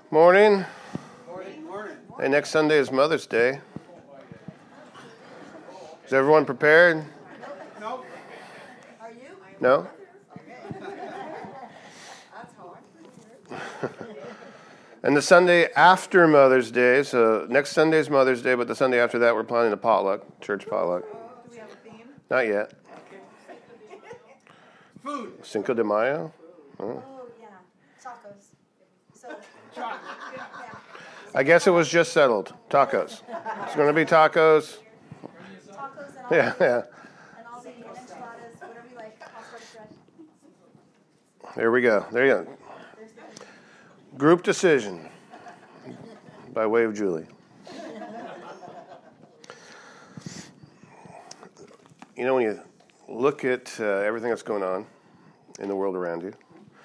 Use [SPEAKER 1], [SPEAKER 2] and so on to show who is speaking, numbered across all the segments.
[SPEAKER 1] Morning.
[SPEAKER 2] Morning. Morning.
[SPEAKER 1] Hey, next Sunday is Mother's Day. Is everyone prepared?
[SPEAKER 2] Nope.
[SPEAKER 3] Are you?
[SPEAKER 1] No?
[SPEAKER 3] That's hard.
[SPEAKER 1] And the Sunday after Mother's Day, so next Sunday is Mother's Day, but the Sunday after that we're planning a potluck, church potluck.
[SPEAKER 3] Do we have a theme?
[SPEAKER 1] Not yet.
[SPEAKER 2] Food.
[SPEAKER 1] Cinco de Mayo?
[SPEAKER 3] Oh, yeah. Tacos. So,
[SPEAKER 1] I guess it was just settled. Tacos. It's going to be tacos.
[SPEAKER 3] tacos and all,
[SPEAKER 1] Yeah, yeah.
[SPEAKER 3] and all the enchiladas, whatever you like. Pasta bread.
[SPEAKER 1] There we go. There you go. Group decision by way of Julie. You know, when you look at everything that's going on in the world around you,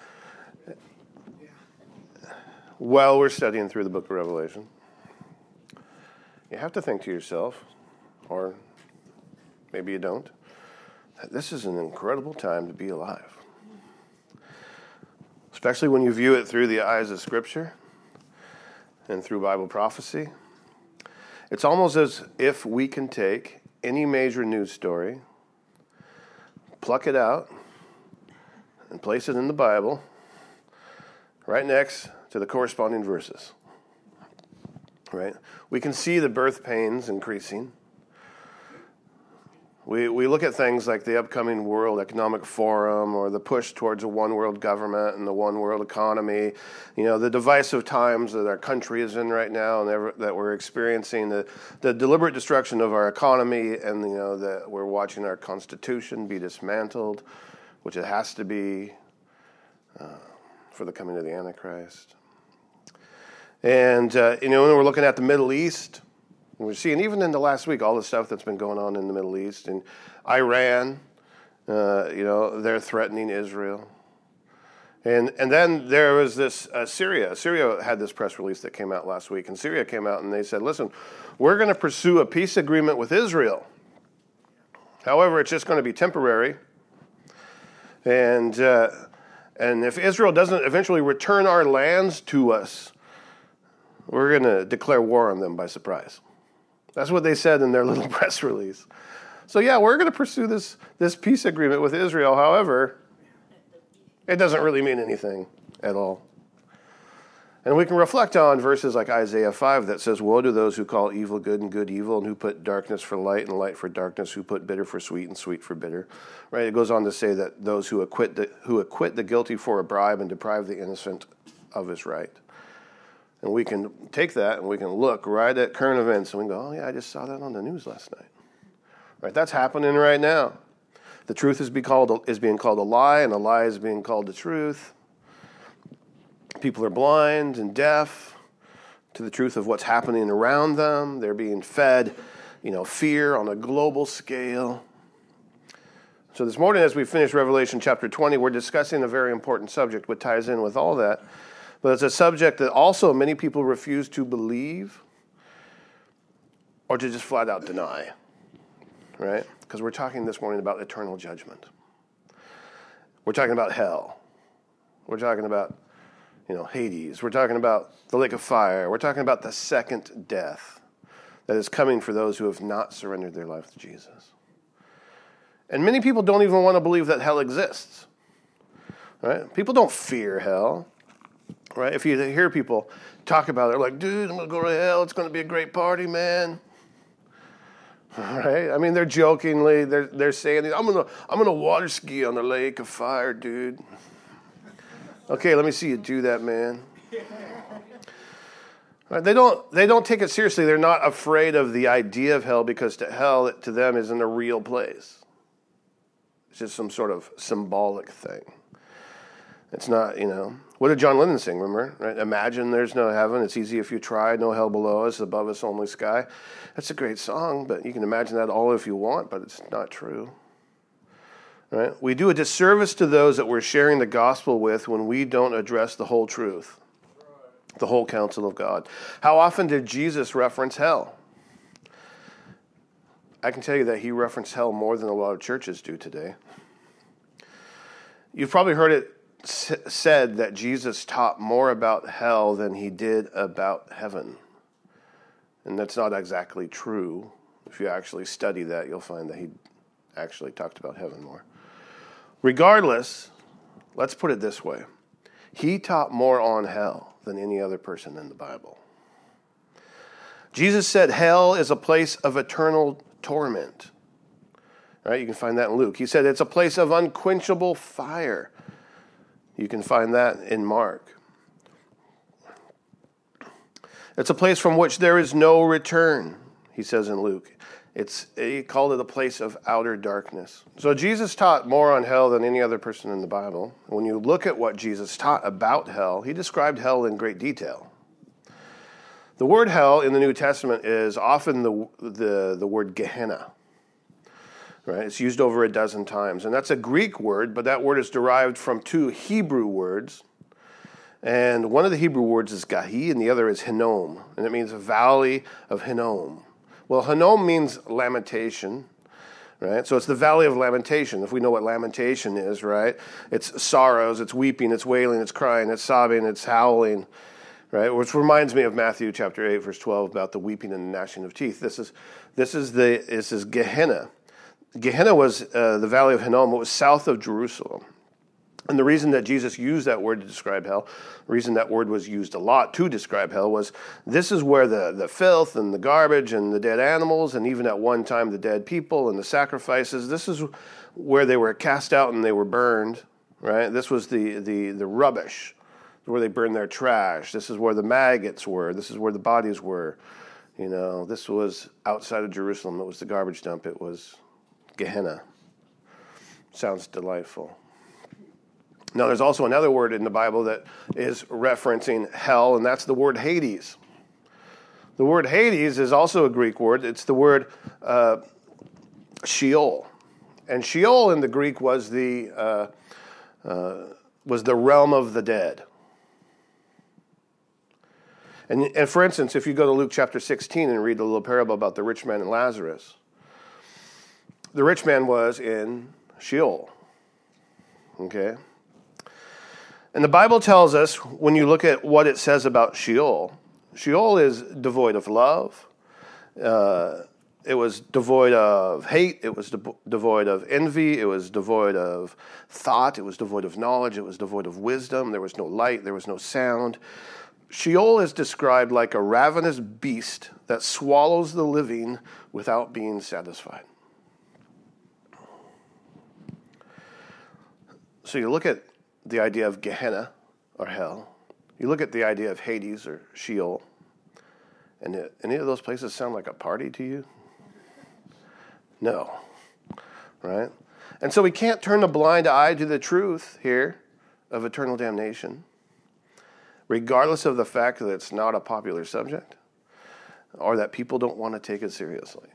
[SPEAKER 1] while we're studying through the book of Revelation, you have to think to yourself, or maybe you don't, that this is an incredible time to be alive. Especially when you view it through the eyes of Scripture and through Bible prophecy. It's almost as if we can take any major news story, pluck it out, and place it in the Bible right next to the corresponding verses. Right? We can see the birth pains increasing. We look at things like the upcoming World Economic Forum or the push towards a one world government and the one world economy, you know, the divisive times that our country is in right now and that we're experiencing, the deliberate destruction of our economy, and, you know, that we're watching our Constitution be dismantled, which it has to be for the coming of the Antichrist. And, you know, when we're looking at the Middle East, we're seeing, even in the last week, all the stuff that's been going on in the Middle East. And Iran, you know, they're threatening Israel. And then there was this Syria. Syria had this press release that came out last week. And Syria came out and they said, listen, we're going to pursue a peace agreement with Israel. However, it's just going to be temporary. And if Israel doesn't eventually return our lands to us, we're going to declare war on them by surprise. That's what they said in their little press release. So yeah, we're going to pursue this peace agreement with Israel. However, it doesn't really mean anything at all. And we can reflect on verses like Isaiah 5 that says, woe to those who call evil good and good evil, and who put darkness for light and light for darkness, who put bitter for sweet and sweet for bitter. Right? It goes on to say that those who acquit the guilty for a bribe and deprive the innocent of his right. And we can take that and we can look right at current events and we can go, oh yeah, I just saw that on the news last night. Right? That's happening right now. The truth is being called a lie, and a lie is being called the truth. People are blind and deaf to the truth of what's happening around them. They're being fed, you know, fear on a global scale. So this morning, as we finish Revelation chapter 20, we're discussing a very important subject which ties in with all that. But it's a subject that also many people refuse to believe or to just flat out deny, right? Because we're talking this morning about eternal judgment. We're talking about hell. We're talking about, you know, Hades. We're talking about the lake of fire. We're talking about the second death that is coming for those who have not surrendered their life to Jesus. And many people don't even want to believe that hell exists, right? People don't fear hell. Right? If you hear people talk about it, they're like, dude, I'm going to go to hell. It's going to be a great party, man. Right? I mean, they're jokingly, they're saying, I'm going to water ski on the lake of fire, dude. Okay, let me see you do that, man. Right? They don't take it seriously. They're not afraid of the idea of hell because hell to them isn't a real place. It's just some sort of symbolic thing. It's not, you know. What did John Lennon sing, remember? Right? Imagine there's no heaven. It's easy if you try. No hell below us, above us only sky. That's a great song, but you can imagine that all if you want, but it's not true. Right? We do a disservice to those that we're sharing the gospel with when we don't address the whole truth, the whole counsel of God. How often did Jesus reference hell? I can tell you that he referenced hell more than a lot of churches do today. You've probably heard it said that Jesus taught more about hell than he did about heaven. And that's not exactly true. If you actually study that, you'll find that he actually talked about heaven more. Regardless, let's put it this way. He taught more on hell than any other person in the Bible. Jesus said hell is a place of eternal torment. Right? You can find that in Luke. He said it's a place of unquenchable fire. You can find that in Mark. It's a place from which there is no return, he says in Luke. He called it a place of outer darkness. So Jesus taught more on hell than any other person in the Bible. When you look at what Jesus taught about hell, he described hell in great detail. The word hell in the New Testament is often the word Gehenna. Right? It's used over a dozen times. And that's a Greek word, but that word is derived from two Hebrew words. And one of the Hebrew words is Gahi, and the other is Hinnom. And it means a valley of Hinnom. Well, Hinnom means lamentation, right? So it's the valley of lamentation, if we know what lamentation is, right? It's sorrows, it's weeping, it's wailing, it's crying, it's sobbing, it's howling, right? Which reminds me of Matthew chapter 8, verse 12, about the weeping and the gnashing of teeth. This is Gehenna. Gehenna was the valley of Hinnom. It was south of Jerusalem. And the reason that Jesus used that word to describe hell, the reason that word was used a lot to describe hell, was this is where the filth and the garbage and the dead animals, and even at one time the dead people and the sacrifices, this is where they were cast out and they were burned, right? This was the rubbish, where they burned their trash. This is where the maggots were. This is where the bodies were. You know, this was outside of Jerusalem. It was the garbage dump. It was Gehenna. Sounds delightful. Now, there's also another word in the Bible that is referencing hell, and that's the word Hades. The word Hades is also a Greek word. It's the word Sheol. And Sheol in the Greek was the realm of the dead. And for instance, if you go to Luke chapter 16 and read the little parable about the rich man and Lazarus, the rich man was in Sheol. Okay? And the Bible tells us, when you look at what it says about Sheol, Sheol is devoid of love. It was devoid of hate. It was devoid of envy. It was devoid of thought. It was devoid of knowledge. It was devoid of wisdom. There was no light. There was no sound. Sheol is described like a ravenous beast that swallows the living without being satisfied. So you look at the idea of Gehenna, or hell. You look at the idea of Hades, or Sheol, and any of those places sound like a party to you? No, right? And so we can't turn a blind eye to the truth here of eternal damnation, regardless of the fact that it's not a popular subject, or that people don't want to take it seriously.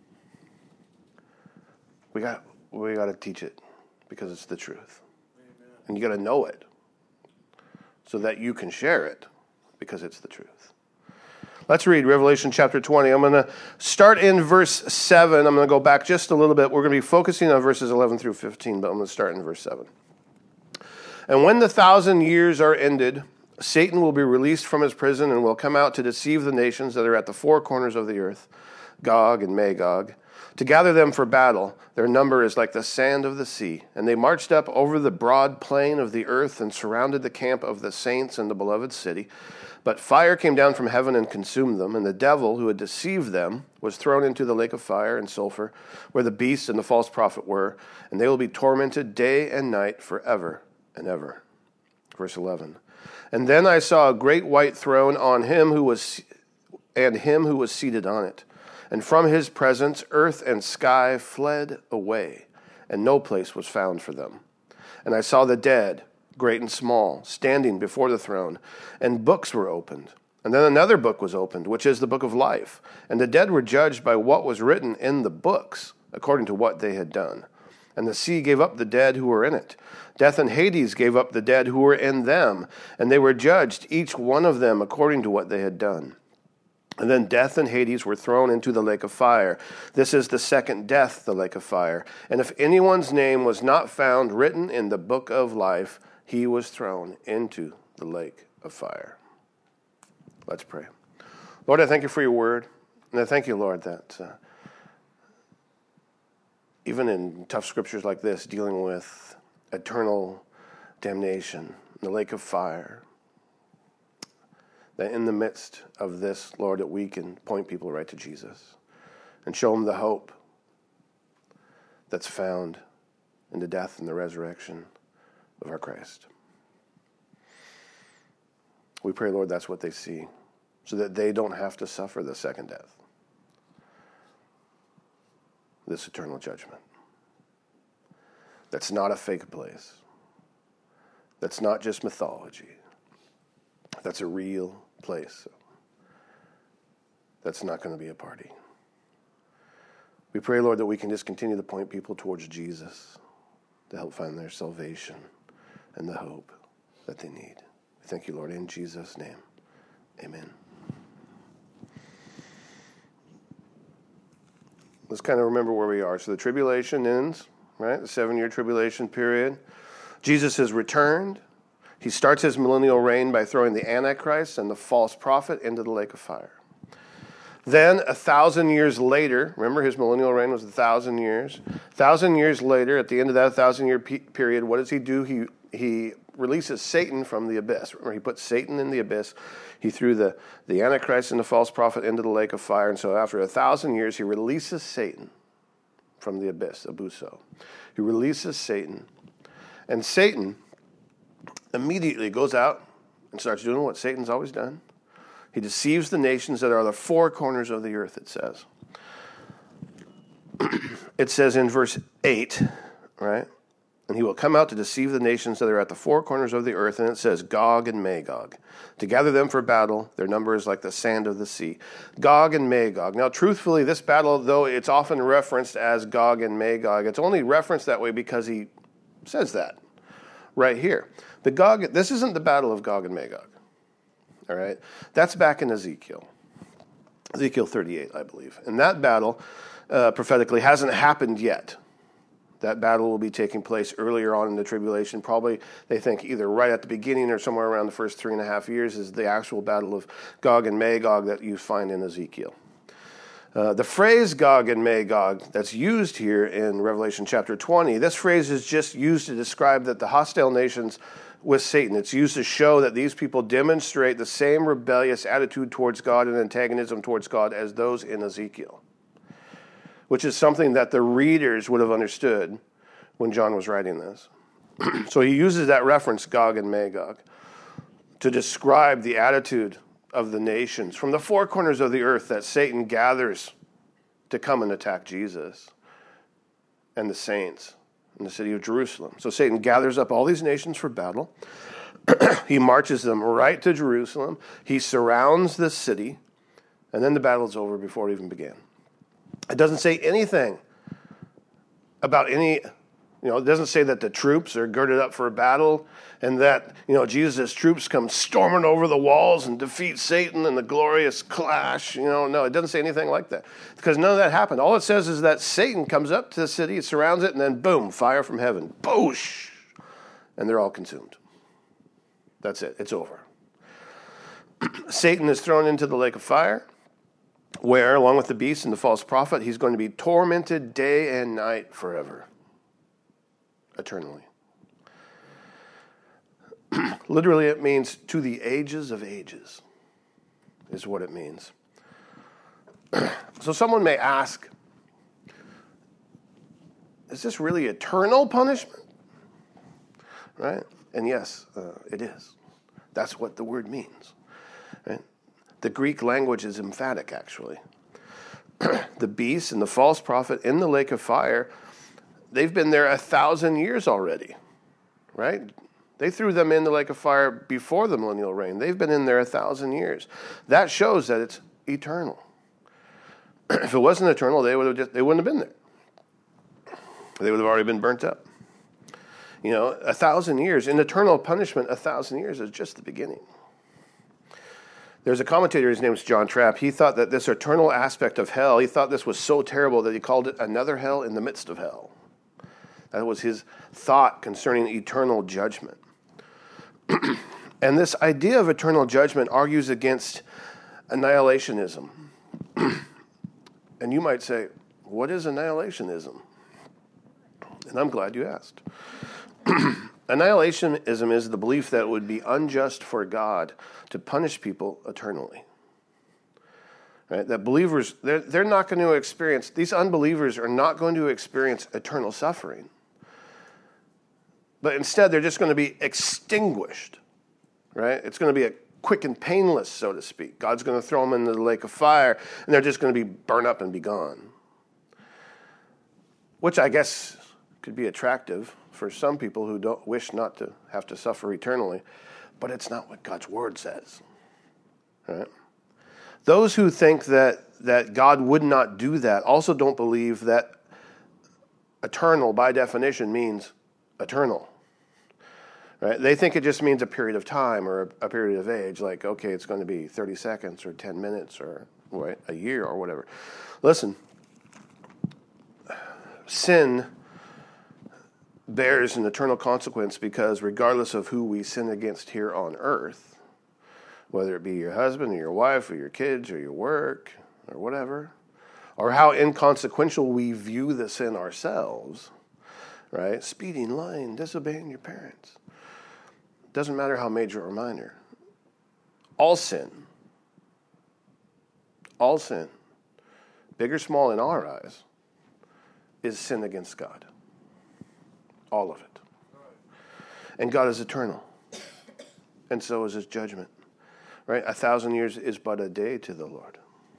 [SPEAKER 1] We got to teach it, because it's the truth. And you got to know it so that you can share it, because it's the truth. Let's read Revelation chapter 20. I'm going to start in verse 7. I'm going to go back just a little bit. We're going to be focusing on verses 11 through 15, but I'm going to start in verse 7. And when the 1,000 years are ended, Satan will be released from his prison and will come out to deceive the nations that are at the four corners of the earth, Gog and Magog, to gather them for battle. Their number is like the sand of the sea. And they marched up over the broad plain of the earth and surrounded the camp of the saints and the beloved city. But fire came down from heaven and consumed them, and the devil who had deceived them was thrown into the lake of fire and sulfur, where the beast and the false prophet were, and they will be tormented day and night forever and ever. Verse 11. And then I saw a great white throne on him who was seated on it. And from his presence, earth and sky fled away, and no place was found for them. And I saw the dead, great and small, standing before the throne, and books were opened. And then another book was opened, which is the book of life. And the dead were judged by what was written in the books, according to what they had done. And the sea gave up the dead who were in it. Death and Hades gave up the dead who were in them, and they were judged, each one of them according to what they had done. And then death and Hades were thrown into the lake of fire. This is the second death, the lake of fire. And if anyone's name was not found written in the book of life, he was thrown into the lake of fire. Let's pray. Lord, I thank you for your word. And I thank you, Lord, that even in tough scriptures like this, dealing with eternal damnation, the lake of fire, that in the midst of this, Lord, that we can point people right to Jesus and show them the hope that's found in the death and the resurrection of our Christ. We pray, Lord, that's what they see, so that they don't have to suffer the second death, this eternal judgment. That's not a fake place. That's not just mythology. That's a real place. That's not going to be a party. We pray, Lord, that we can just continue to point people towards Jesus to help find their salvation and the hope that they need. We thank you, Lord, in Jesus' name. Amen. Let's kind of remember where we are. So the tribulation ends, right? The 7-year tribulation period. Jesus has returned. He starts his millennial reign by throwing the Antichrist and the false prophet into the lake of fire. Then 1,000 years later, remember his millennial reign was 1,000 years. 1,000 years later, at the end of that 1,000-year period, what does he do? He releases Satan from the abyss. Remember, he put Satan in the abyss. He threw the Antichrist and the false prophet into the lake of fire. And so after 1,000 years, he releases Satan from the abyss, abuso. He releases Satan. And Satan immediately goes out and starts doing what Satan's always done. He deceives the nations that are the four corners of the earth, it says. It says in verse 8, right? And he will come out to deceive the nations that are at the four corners of the earth. And it says Gog and Magog. To gather them for battle, their number is like the sand of the sea. Gog and Magog. Now, truthfully, this battle, though it's often referenced as Gog and Magog, it's only referenced that way because he says that right here. This isn't the battle of Gog and Magog. All right? That's back in Ezekiel 38, I believe. And that battle, prophetically, hasn't happened yet. That battle will be taking place earlier on in the tribulation. Probably, they think, either right at the beginning or somewhere around the first 3.5 years is the actual battle of Gog and Magog that you find in Ezekiel. The phrase Gog and Magog that's used here in Revelation chapter 20, this phrase is just used to describe that the hostile nations with Satan. It's used to show that these people demonstrate the same rebellious attitude towards God and antagonism towards God as those in Ezekiel, which is something that the readers would have understood when John was writing this. So he uses that reference, Gog and Magog, to describe the attitude of the nations from the four corners of the earth that Satan gathers to come and attack Jesus and the saints in the city of Jerusalem. So Satan gathers up all these nations for battle. He marches them right to Jerusalem. He surrounds the city, and then the battle's over before it even began. It doesn't say anything about it doesn't say that the troops are girded up for a battle and that, Jesus' troops come storming over the walls and defeat Satan in the glorious clash. No, it doesn't say anything like that because none of that happened. All it says is that Satan comes up to the city, surrounds it, and then boom, fire from heaven. Boosh! And they're all consumed. That's it. It's over. Satan is thrown into the lake of fire, where, along with the beast and the false prophet, he's going to be tormented day and night forever, eternally. Literally, it means to the ages of ages, is what it means. So someone may ask, is this really eternal punishment? Right? And yes, it is. That's what the word means. Right? The Greek language is emphatic, actually. The beast and the false prophet in the lake of fire, they've been there 1,000 years already, right? They threw them in the lake of fire before the millennial reign. They've been in there 1,000 years. That shows that it's eternal. If it wasn't eternal, they wouldn't have been there. They would have already been burnt up. 1,000 years in eternal punishment. 1,000 years is just the beginning. There's a commentator, his name is John Trapp. He thought that this eternal aspect of hell, he thought this was so terrible that he called it another hell in the midst of hell. That was his thought concerning eternal judgment. And this idea of eternal judgment argues against annihilationism. And you might say, what is annihilationism? And I'm glad you asked. Annihilationism is the belief that it would be unjust for God to punish people eternally. Right? That believers, they're not going to experience, these unbelievers are not going to experience eternal suffering. But instead, they're just going to be extinguished. Right? It's going to be a quick and painless, so to speak. God's going to throw them into the lake of fire, and they're just going to be burned up and be gone. Which I guess could be attractive for some people who don't wish not to have to suffer eternally, but it's not what God's word says. Right? Those who think that God would not do that also don't believe that eternal, by definition, means eternal. Right? They think it just means a period of time or a period of age, like, okay, it's going to be 30 seconds or 10 minutes or a year or whatever. Listen, sin bears an eternal consequence because regardless of who we sin against here on earth, whether it be your husband or your wife or your kids or your work or whatever, or how inconsequential we view the sin ourselves, right? Speeding, lying, disobeying your parents. Doesn't matter how major or minor. All sin, big or small in our eyes, is sin against God. All of it. And God is eternal. And so is his judgment. Right? 1,000 years is but a day to the Lord.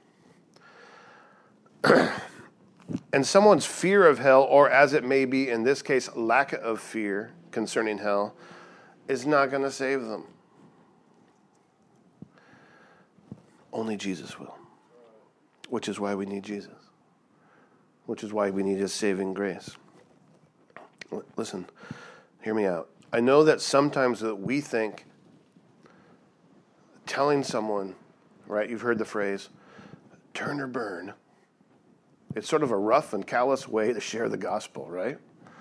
[SPEAKER 1] And someone's fear of hell, or as it may be in this case, lack of fear concerning hell, is not going to save them. Only Jesus will. Which is why we need Jesus. Which is why we need his saving grace. Listen, hear me out. I know that sometimes that we think telling someone, right, you've heard the phrase, turn or burn. It's sort of a rough and callous way to share the gospel, right?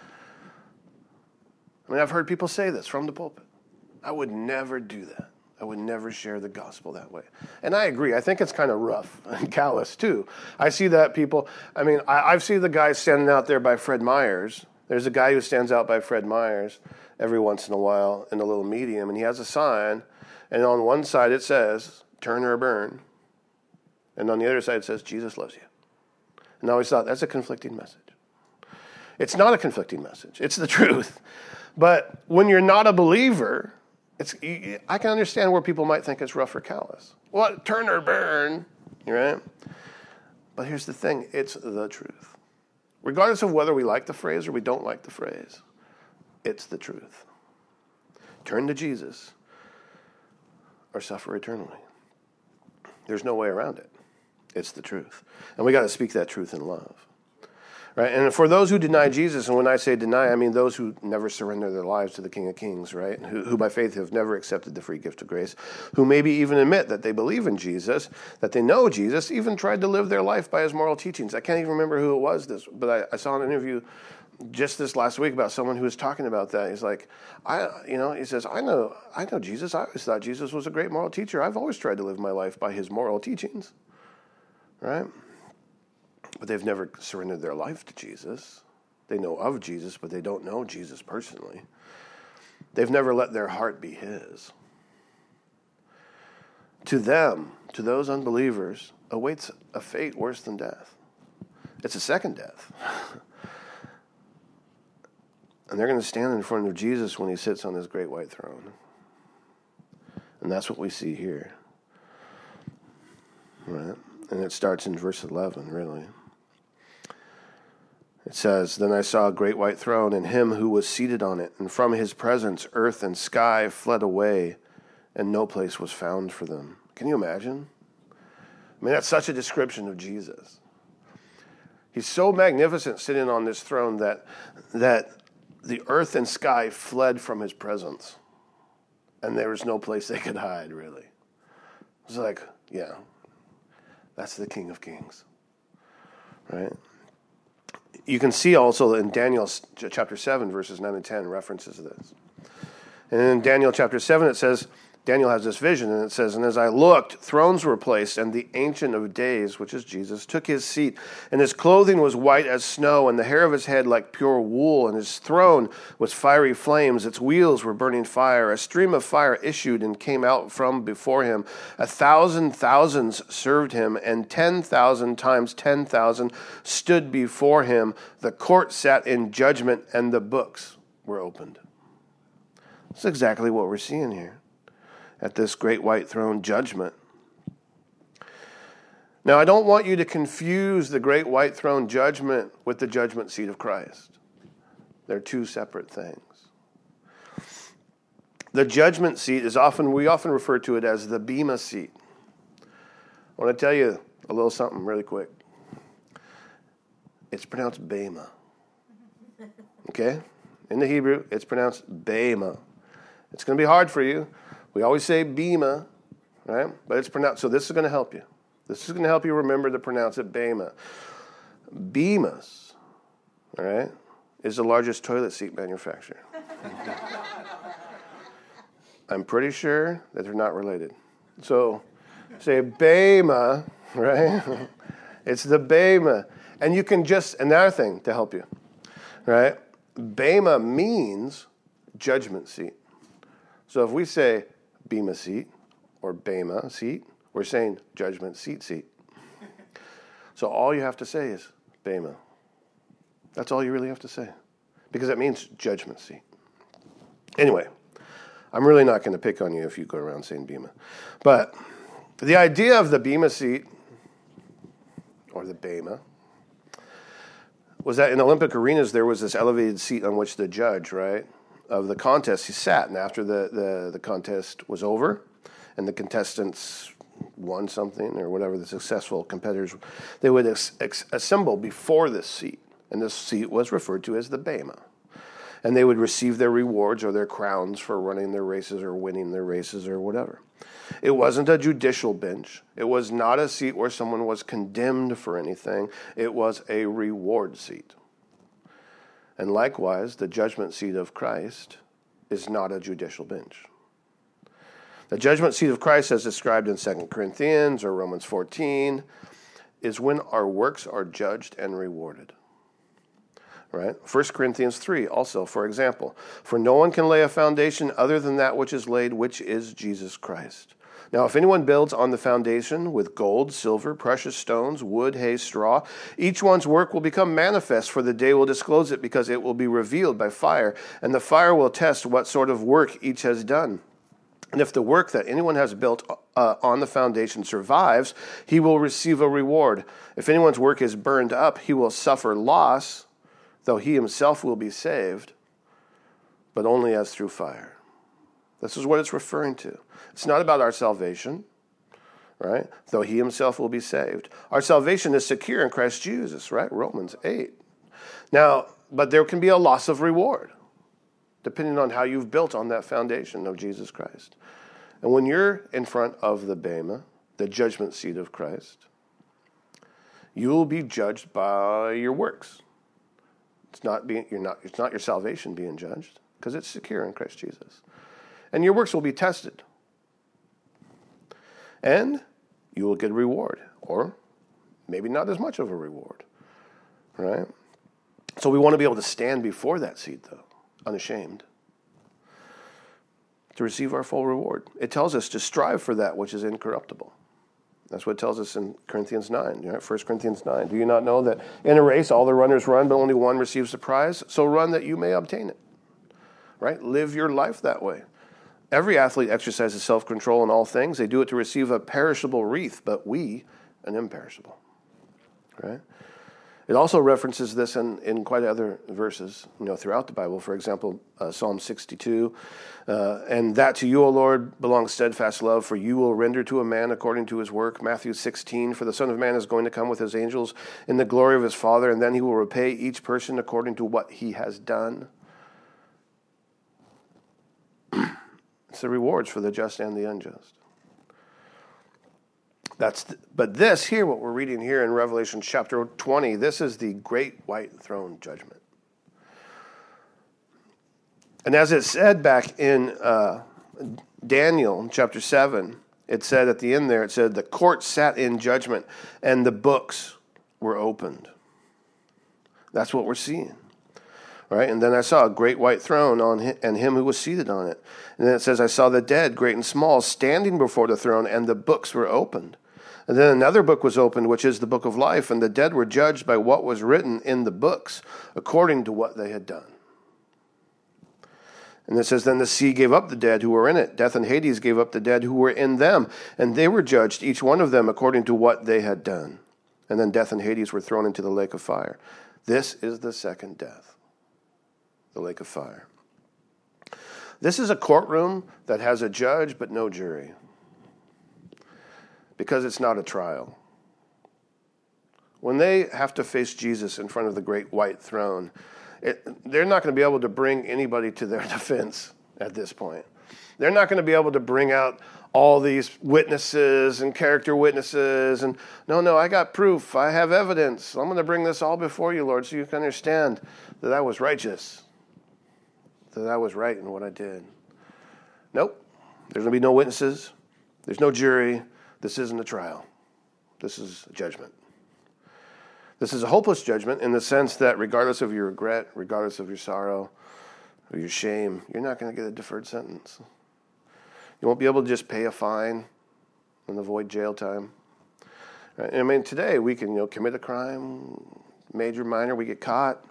[SPEAKER 1] I mean, I've heard people say this from the pulpit. I would never do that. I would never share the gospel that way. And I agree. I think it's kind of rough and callous, too. I see that people, I've seen the guy standing out there by Fred Meyer's. There's a guy who stands out by Fred Meyer's every once in a while in a little medium, and he has a sign, and on one side it says, turn or burn, and on the other side it says, Jesus loves you. And I always thought, that's a conflicting message. It's not a conflicting message. It's the truth. But when you're not a believer, I can understand where people might think it's rough or callous. Well, turn or burn, right? But here's the thing. It's the truth. Regardless of whether we like the phrase or we don't like the phrase, it's the truth. Turn to Jesus or suffer eternally. There's no way around it. It's the truth. And we got to speak that truth in love. Right? And for those who deny Jesus, and when I say deny, I mean those who never surrender their lives to the King of Kings, right? Who by faith have never accepted the free gift of grace, who maybe even admit that they believe in Jesus, that they know Jesus, even tried to live their life by his moral teachings. I can't even remember who it was, but I saw an interview just this last week about someone who was talking about that. He's like, he says, I know Jesus. I always thought Jesus was a great moral teacher. I've always tried to live my life by his moral teachings, right? But they've never surrendered their life to Jesus. They know of Jesus, but they don't know Jesus personally. They've never let their heart be his. To them, to those unbelievers, awaits a fate worse than death. It's a second death. And they're going to stand in front of Jesus when he sits on his great white throne. And that's what we see here. Right? And it starts in verse 11, really. It says, Then I saw a great white throne and him who was seated on it, and from his presence earth and sky fled away, and no place was found for them. Can you imagine? I mean, that's such a description of Jesus. He's so magnificent sitting on this throne that the earth and sky fled from his presence, and there was no place they could hide, really. It's like, yeah, that's the King of Kings, right? You can see also in Daniel chapter 7, verses 9 and 10, references this. And in Daniel chapter 7, it says, Daniel has this vision, and it says, and as I looked, thrones were placed, and the Ancient of Days, which is Jesus, took his seat, and his clothing was white as snow, and the hair of his head like pure wool, and his throne was fiery flames. Its wheels were burning fire. A stream of fire issued and came out from before him. 1,000 thousands served him, and 10,000 times 10,000 stood before him. The court sat in judgment, and the books were opened. That's exactly what we're seeing here at this great white throne judgment. Now, I don't want you to confuse the great white throne judgment with the judgment seat of Christ. They're two separate things. The judgment seat is we often refer to it as the Bema seat. I want to tell you a little something really quick. It's pronounced Bema. Okay? In the Hebrew, it's pronounced Bema. It's going to be hard for you. We always say Bema, right? But it's pronounced, so this is going to help you. This is going to help you remember to pronounce it Bema. Bemis, all right, is the largest toilet seat manufacturer. I'm pretty sure that they're not related. So say Bema, right? It's the Bema. And you can just, another thing to help you, right? Bema means judgment seat. So if we say Bema seat or Bema seat, we're saying judgment seat. So all you have to say is Bema. That's all you really have to say, because that means judgment seat. Anyway, I'm really not going to pick on you if you go around saying Bema. But the idea of the Bema seat, or the Bema, was that in Olympic arenas there was this elevated seat on which the judge, right, of the contest, he sat, and after the contest was over and the contestants won something or whatever, the successful competitors, they would assemble before this seat, and this seat was referred to as the Bema. And they would receive their rewards or their crowns for running their races or winning their races or whatever. It wasn't a judicial bench. It was not a seat where someone was condemned for anything. It was a reward seat. And likewise, the judgment seat of Christ is not a judicial bench. The judgment seat of Christ, as described in 2 Corinthians or Romans 14, is when our works are judged and rewarded. Right? 1 Corinthians 3 also, for example, for no one can lay a foundation other than that which is laid, which is Jesus Christ. Now, if anyone builds on the foundation with gold, silver, precious stones, wood, hay, straw, each one's work will become manifest, for the day will disclose it, because it will be revealed by fire, and the fire will test what sort of work each has done. And if the work that anyone has built on the foundation survives, he will receive a reward. If anyone's work is burned up, he will suffer loss, though he himself will be saved, but only as through fire. This is what it's referring to. It's not about our salvation, right? Though he himself will be saved. Our salvation is secure in Christ Jesus, right? Romans 8. Now, but there can be a loss of reward, depending on how you've built on that foundation of Jesus Christ. And when you're in front of the Bema, the judgment seat of Christ, you'll be judged by your works. It's not your salvation being judged, because it's secure in Christ Jesus. And your works will be tested. And you will get a reward, or maybe not as much of a reward, right? So we want to be able to stand before that seat, though, unashamed, to receive our full reward. It tells us to strive for that which is incorruptible. That's what it tells us in Corinthians 9, right? 1 Corinthians 9. Do you not know that in a race all the runners run, but only one receives the prize? So run that you may obtain it, right? Live your life that way. Every athlete exercises self-control in all things. They do it to receive a perishable wreath, but we an imperishable, right? It also references this in quite other verses, throughout the Bible. For example, Psalm 62, and that to you, O Lord, belongs steadfast love, for you will render to a man according to his work. Matthew 16, for the Son of Man is going to come with his angels in the glory of his Father, and then he will repay each person according to what he has done. It's the rewards for the just and the unjust. But this here, what we're reading here in Revelation chapter 20, this is the great white throne judgment. And as it said back in Daniel chapter 7, it said at the end there, it said, the court sat in judgment and the books were opened. That's what we're seeing. Right? And then I saw a great white throne and him who was seated on it. And then it says, I saw the dead, great and small, standing before the throne, and the books were opened. And then another book was opened, which is the book of life, and the dead were judged by what was written in the books, according to what they had done. And it says, then the sea gave up the dead who were in it. Death and Hades gave up the dead who were in them, and they were judged, each one of them, according to what they had done. And then death and Hades were thrown into the lake of fire. This is the second death, the lake of fire. This is a courtroom that has a judge but no jury, because it's not a trial. When they have to face Jesus in front of the great white throne, they're not going to be able to bring anybody to their defense at this point. They're not going to be able to bring out all these witnesses and character witnesses. And no, I got proof. I have evidence. I'm going to bring this all before you, Lord, so you can understand that I was righteous, that I was right in what I did. Nope. There's going to be no witnesses. There's no jury. This isn't a trial. This is a judgment. This is a hopeless judgment in the sense that regardless of your regret, regardless of your sorrow or your shame, you're not going to get a deferred sentence. You won't be able to just pay a fine and avoid jail time. Right? I mean, today we can, commit a crime, major, minor, we get caught.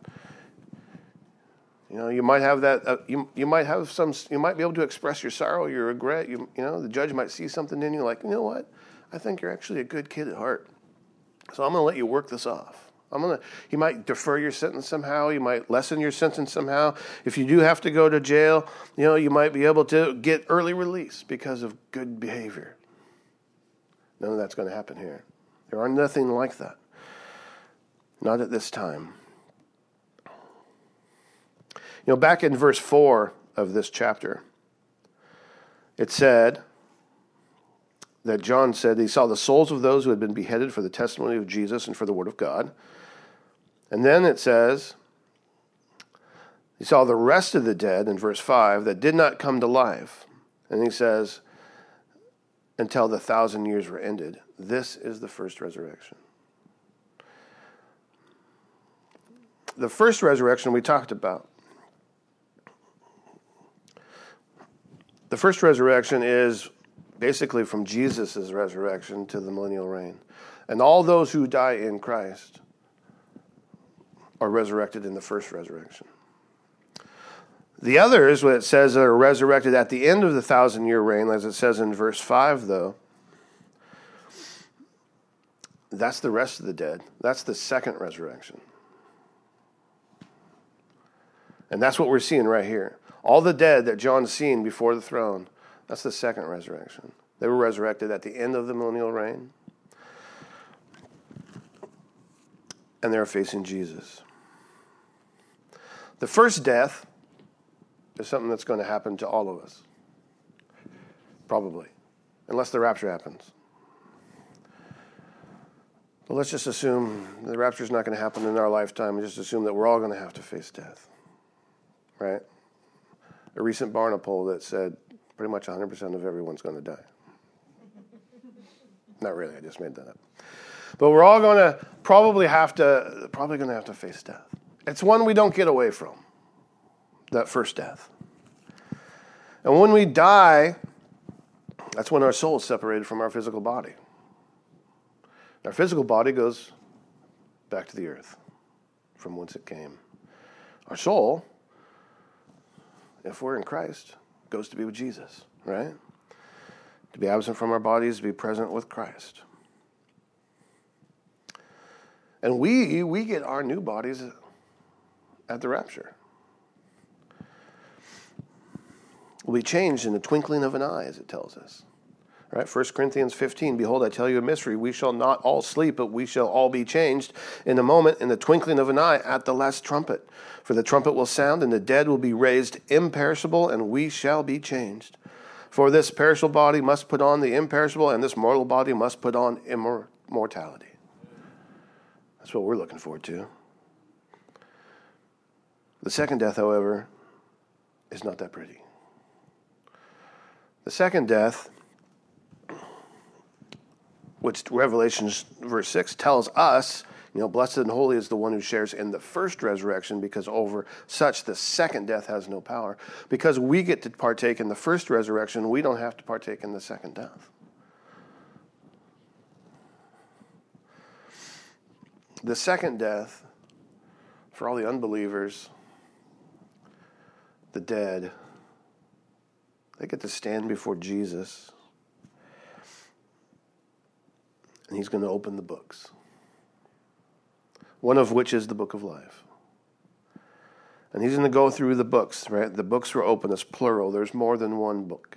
[SPEAKER 1] You might have that. You might have some. You might be able to express your sorrow, your regret. The judge might see something in you, like, you know what? I think you're actually a good kid at heart. So I'm going to let you work this off. You might defer your sentence somehow. You might lessen your sentence somehow. If you do have to go to jail, you might be able to get early release because of good behavior. None of that's going to happen here. There are nothing like that. Not at this time. Back in verse 4 of this chapter, it said that John said he saw the souls of those who had been beheaded for the testimony of Jesus and for the word of God. And then it says he saw the rest of the dead in verse 5 that did not come to life. And he says, until the 1,000 years were ended. This is the first resurrection. The first resurrection we talked about. The first resurrection is basically from Jesus' resurrection to the millennial reign. And all those who die in Christ are resurrected in the first resurrection. The others, what it says, are resurrected at the end of the 1,000-year reign, as it says in verse 5, though. That's the rest of the dead. That's the second resurrection. And that's what we're seeing right here. All the dead that John's seen before the throne, that's the second resurrection. They were resurrected at the end of the millennial reign. And they're facing Jesus. The first death is something that's going to happen to all of us. Probably. Unless the rapture happens. But let's just assume the rapture is not going to happen in our lifetime and just assume that we're all going to have to face death. Right? A recent Barna poll that said pretty much 100% of everyone's going to die. Not really, I just made that up. But we're all going to probably going to have to face death. It's one we don't get away from, that first death. And when we die, that's when our soul is separated from our physical body. Our physical body goes back to the earth, from whence it came. Our soul, if we're in Christ, goes to be with Jesus, right? To be absent from our bodies, to be present with Christ. And we get our new bodies at the rapture. We'll be changed in the twinkling of an eye, as it tells us. Right? 1 Corinthians 15, behold, I tell you a mystery. We shall not all sleep, but we shall all be changed in a moment, in the twinkling of an eye, at the last trumpet. For the trumpet will sound, and the dead will be raised imperishable, and we shall be changed. For this perishable body must put on the imperishable, and this mortal body must put on immortality. That's what we're looking forward to. The second death, however, is not that pretty. The second death, which Revelation verse 6 tells us, blessed and holy is the one who shares in the first resurrection, because over such the second death has no power. Because we get to partake in the first resurrection, we don't have to partake in the second death. The second death, for all the unbelievers, the dead, they get to stand before Jesus, and he's going to open the books, one of which is the book of life. And he's going to go through the books, right? The books were open, it's plural. There's more than one book.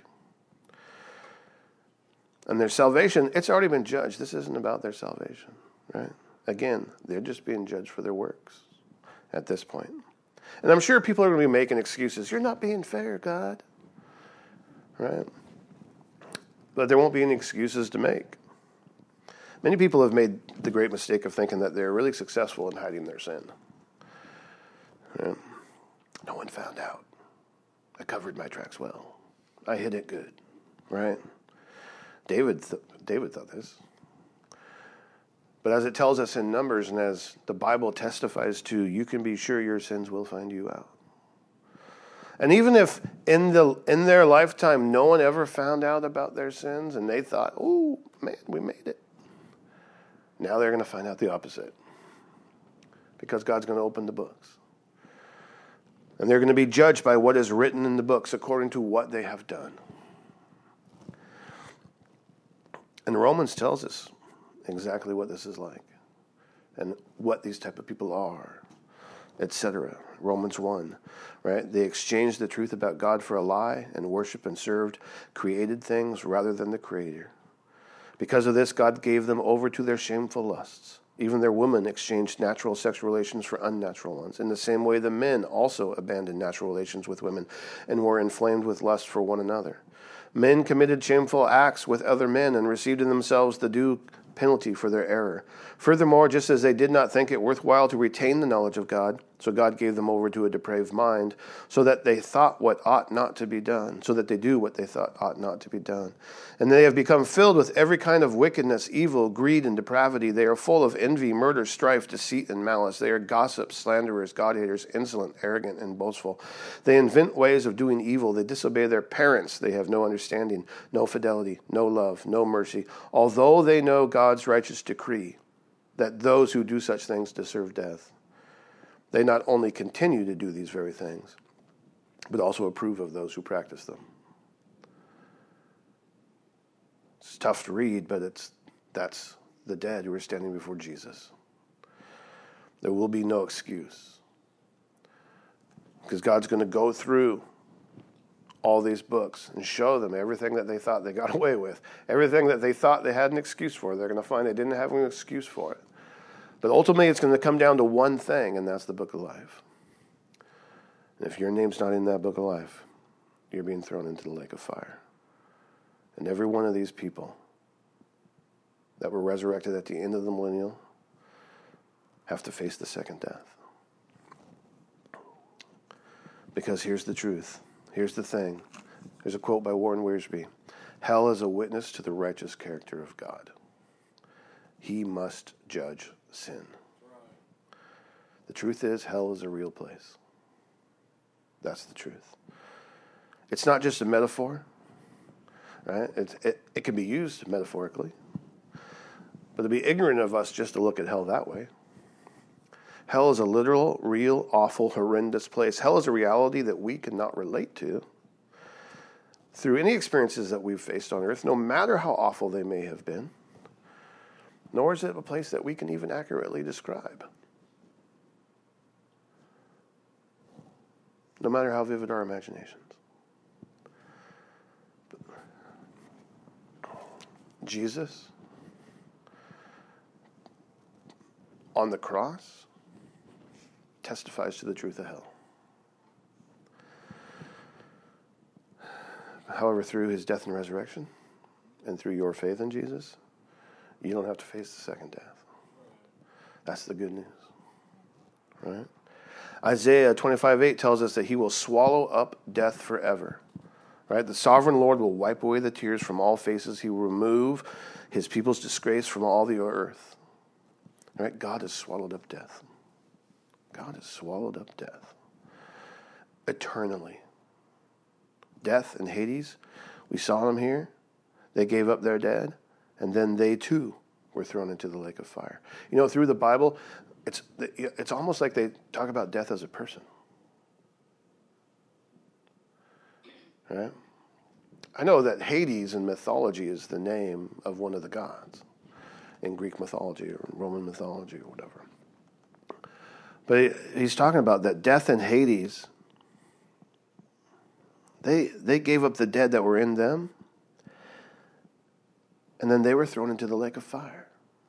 [SPEAKER 1] And their salvation, it's already been judged. This isn't about their salvation, right? Again, they're just being judged for their works at this point. And I'm sure people are going to be making excuses. You're not being fair, God. Right? But there won't be any excuses to make. Many people have made the great mistake of thinking that they're really successful in hiding their sin. Right? No one found out. I covered my tracks well. I hid it good. Right? David thought this. But as it tells us in Numbers, and as the Bible testifies to, you can be sure your sins will find you out. And even if in their lifetime no one ever found out about their sins, and they thought, oh, man, we made it. Now they're going to find out the opposite. Because God's going to open the books. And they're going to be judged by what is written in the books according to what they have done. And Romans tells us exactly what this is like and what these type of people are, etc. Romans 1, right? They exchanged the truth about God for a lie and worshiped and served created things rather than the Creator. Because of this, God gave them over to their shameful lusts. Even their women exchanged natural sexual relations for unnatural ones. In the same way, the men also abandoned natural relations with women and were inflamed with lust for one another. Men committed shameful acts with other men and received in themselves the due penalty for their error. Furthermore, just as they did not think it worthwhile to retain the knowledge of God, so God gave them over to a depraved mind, so that they thought what ought not to be done, so that they do what they thought ought not to be done. And they have become filled with every kind of wickedness, evil, greed, and depravity. They are full of envy, murder, strife, deceit, and malice. They are gossips, slanderers, God-haters, insolent, arrogant, and boastful. They invent ways of doing evil. They disobey their parents. They have no understanding, no fidelity, no love, no mercy. Although they know God's righteous decree that those who do such things deserve death, they not only continue to do these very things, but also approve of those who practice them. It's tough to read, but that's the dead who are standing before Jesus. There will be no excuse, because God's going to go through all these books and show them everything that they thought they got away with, everything that they thought they had an excuse for. They're going to find they didn't have an excuse for it. But ultimately, it's going to come down to one thing, and that's the book of life. And if your name's not in that book of life, you're being thrown into the lake of fire. And every one of these people that were resurrected at the end of the millennium have to face the second death. Because here's the truth. Here's the thing. There's a quote by Warren Wiersbe. Hell is a witness to the righteous character of God. He must judge sin. The truth is, hell is a real place. That's the truth. It's not just a metaphor, right? It can be used metaphorically, but it'd be ignorant of us just to look at hell that way. Hell is a literal, real, awful, horrendous place. Hell is a reality that we cannot relate to through any experiences that we've faced on earth, no matter how awful they may have been. Nor is it a place that we can even accurately describe, no matter how vivid our imaginations. Jesus, on the cross, testifies to the truth of hell. However, through his death and resurrection, and through your faith in Jesus, you don't have to face the second death. That's the good news, right? Isaiah 25:8 tells us that he will swallow up death forever. Right? The sovereign Lord will wipe away the tears from all faces. He will remove his people's disgrace from all the earth. Right? God has swallowed up death. God has swallowed up death. Eternally. Death and Hades, we saw them here. They gave up their dead, and then they too were thrown into the lake of fire. You know, through the Bible, it's almost like they talk about death as a person. Right? I know that Hades in mythology is the name of one of the gods in Greek mythology or Roman mythology or whatever. But he's talking about that death and Hades, they gave up the dead that were in them, and then they were thrown into the lake of fire.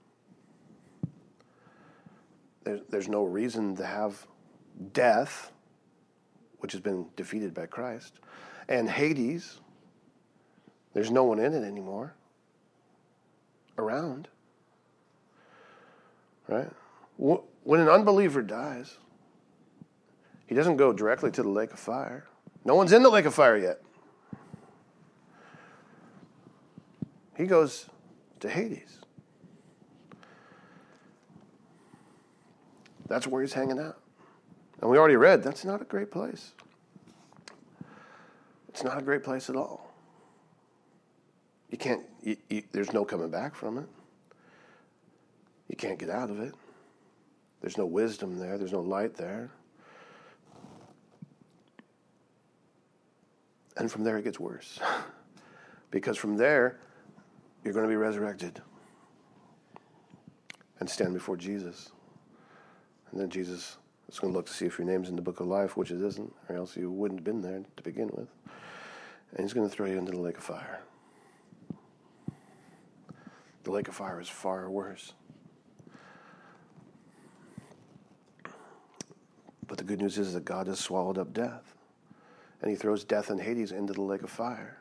[SPEAKER 1] There's no reason to have death, which has been defeated by Christ, and Hades, there's no one in it anymore around. Right? When an unbeliever dies, he doesn't go directly to the lake of fire. No one's in the lake of fire yet. He goes to Hades. That's where he's hanging out. And we already read, that's not a great place. It's not a great place at all. You can't, there's no coming back from it. You can't get out of it. There's no wisdom there. There's no light there. And from there it gets worse. Because from there, you're going to be resurrected and stand before Jesus. And then Jesus is going to look to see if your name's in the book of life, which it isn't, or else you wouldn't have been there to begin with. And he's going to throw you into the lake of fire. The lake of fire is far worse. But the good news is that God has swallowed up death. And he throws death and Hades into the lake of fire.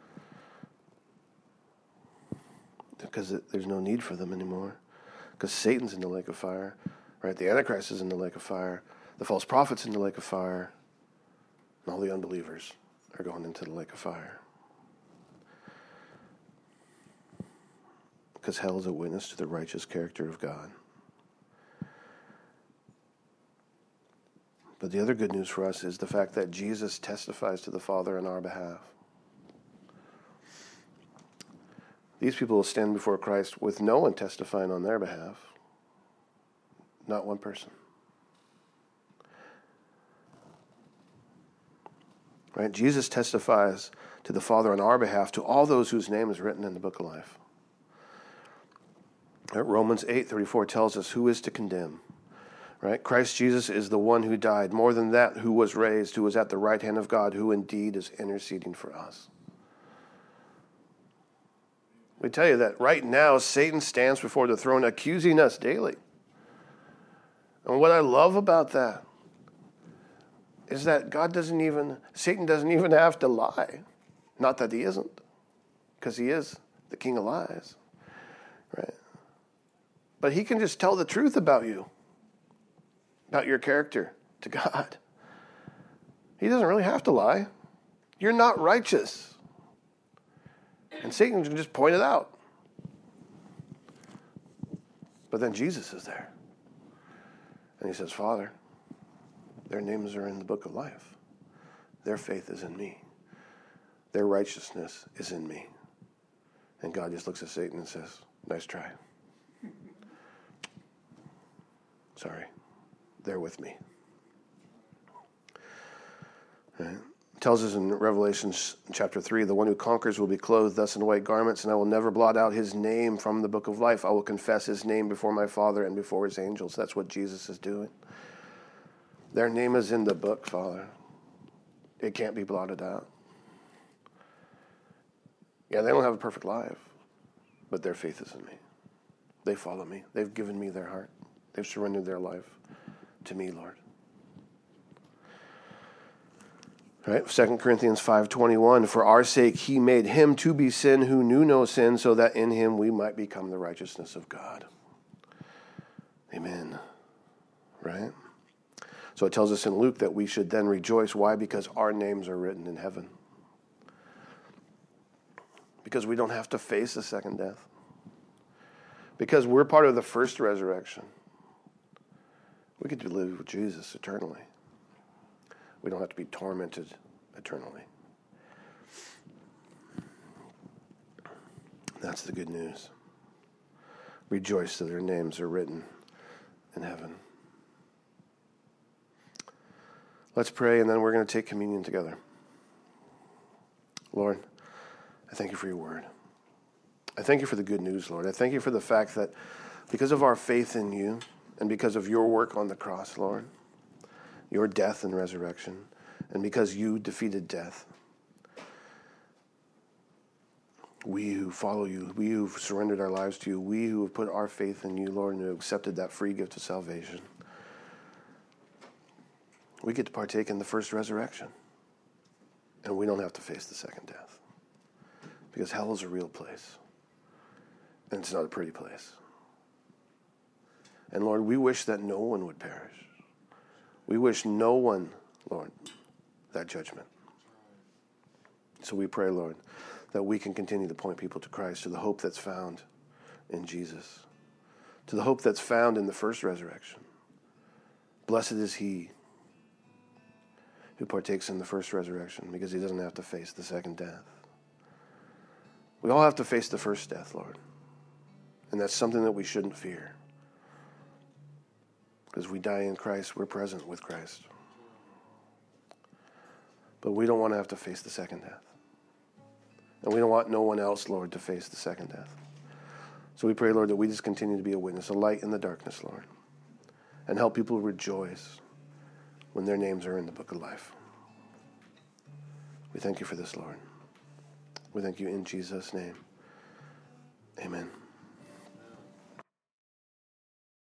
[SPEAKER 1] Because there's no need for them anymore. Because Satan's in the lake of fire. Right? The Antichrist is in the lake of fire. The false prophet's in the lake of fire. And all the unbelievers are going into the lake of fire. Because hell is a witness to the righteous character of God. But the other good news for us is the fact that Jesus testifies to the Father on our behalf. These people will stand before Christ with no one testifying on their behalf. Not one person. Right? Jesus testifies to the Father on our behalf to all those whose name is written in the book of life. Romans 8:34 tells us who is to condemn. Right? Christ Jesus is the one who died. More than that, who was raised, who was at the right hand of God, who indeed is interceding for us. We tell you that right now, Satan stands before the throne accusing us daily. And what I love about that is that Satan doesn't even have to lie. Not that he isn't, because he is the king of lies. Right? But he can just tell the truth about you. About your character to God. He doesn't really have to lie. You're not righteous. And Satan can just point it out. But then Jesus is there. And he says, Father, their names are in the book of life. Their faith is in me. Their righteousness is in me. And God just looks at Satan and says, nice try. Sorry. They're with me. Right? It tells us in Revelation chapter 3, the one who conquers will be clothed thus in white garments, and I will never blot out his name from the book of life. I will confess his name before my Father and before his angels. That's what Jesus is doing. Their name is in the book, Father. It can't be blotted out. Yeah, they don't have a perfect life, but their faith is in me. They follow me. They've given me their heart. They've surrendered their life to me, Lord. Right? 2 Corinthians 5:21, for our sake he made him to be sin who knew no sin, so that in him we might become the righteousness of God. Amen. Right? So it tells us in Luke that we should then rejoice. Why? Because our names are written in heaven. Because we don't have to face the second death. Because we're part of the first resurrection. We get to live with Jesus eternally. We don't have to be tormented eternally. That's the good news. Rejoice that their names are written in heaven. Let's pray, and then we're going to take communion together. Lord, I thank you for your word. I thank you for the good news, Lord. I thank you for the fact that because of our faith in you and because of your work on the cross, Lord, your death and resurrection, and because you defeated death, we who follow you, we who've surrendered our lives to you, we who have put our faith in you, Lord, and who have accepted that free gift of salvation, we get to partake in the first resurrection. And we don't have to face the second death. Because hell is a real place. And it's not a pretty place. And Lord, we wish that no one would perish. We wish no one, Lord, that judgment. So we pray, Lord, that we can continue to point people to Christ, to the hope that's found in Jesus, to the hope that's found in the first resurrection. Blessed is he who partakes in the first resurrection, because he doesn't have to face the second death. We all have to face the first death, Lord. And that's something that we shouldn't fear. Because we die in Christ, we're present with Christ. But we don't want to have to face the second death. And we don't want no one else, Lord, to face the second death. So we pray, Lord, that we just continue to be a witness, a light in the darkness, Lord. And help people rejoice when their names are in the book of life. We thank you for this, Lord. We thank you in Jesus' name. Amen.